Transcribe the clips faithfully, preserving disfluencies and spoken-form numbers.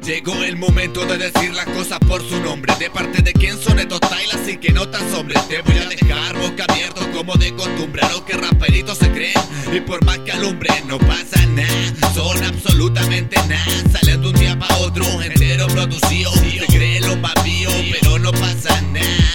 Llegó el momento de decir las cosas por su nombre. De parte de quien son estos tailas y que no tan sombres. Te voy a dejar boca abierto como de costumbre. A lo que raperitos se creen y por más que alumbren no pasa nada, son absolutamente nada. Salen de un día pa' otro entero producido. Se creen los más vivos pero no pasa nada.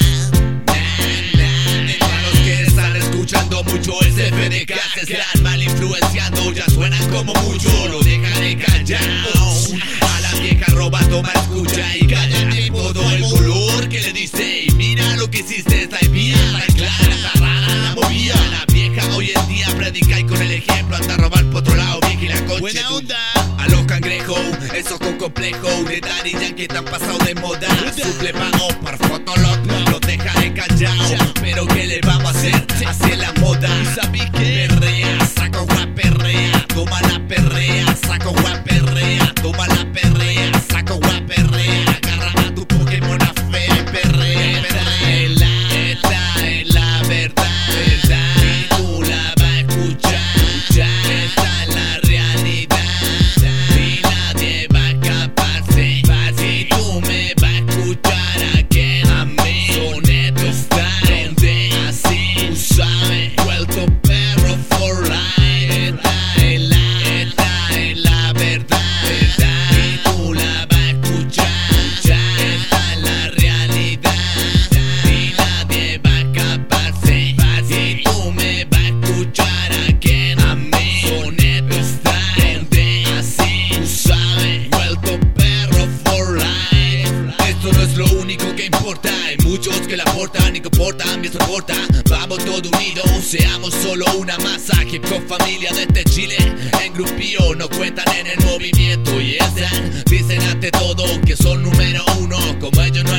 Escuchando mucho ese F D K, se están mal influenciando, ya suenan como mucho, lo dejaré callado. A la vieja roba, toma, escucha y cállate todo el color que le dice. Y mira lo que hiciste, está bien, está clara, está rara la movida. La vieja hoy en día predica y con el ejemplo anda a robar por otro lado, vieja y la concha. Buena onda. A los cangrejos, esos con complejo de Daddy Yankee están pasado de moda. Suple pago para fotolog, los dejaré callado. Pero ¿qué le vamos a hacer? Así es la moda. ¿Sabes qué? Perrea, saco guaperrea, toma la perrea, saco guaperrea, toma la perrea, saco guaperrea. Agarra a tu Pokémon a fe, perrea, perrea. Esta es la verdad, verdad. Y tú la vas a escuchar, escuchar. Esta es la realidad y nadie va a escaparse. Si tú me vas a escuchar aquí, a mí Soneto está donde así tú sabes, vuelto perro for life. Esta es la, esta es la verdad, verdad. Y tú la vas a escuchar, escuchar. Esta es la realidad y nadie va a escaparse. Si tú me vas a escuchar aquí, a mí Soneto está donde así tú sabes, vuelto perro for life. Esto no es lo único que importa, hay muchos que la aportan y comportan bien soporta. Vamos todos unidos, seamos solo una masa. Hip Hop familia desde Chile, en grupío no cuentan en el movimiento. Y están, dicen ante todo que son número uno, como ellos no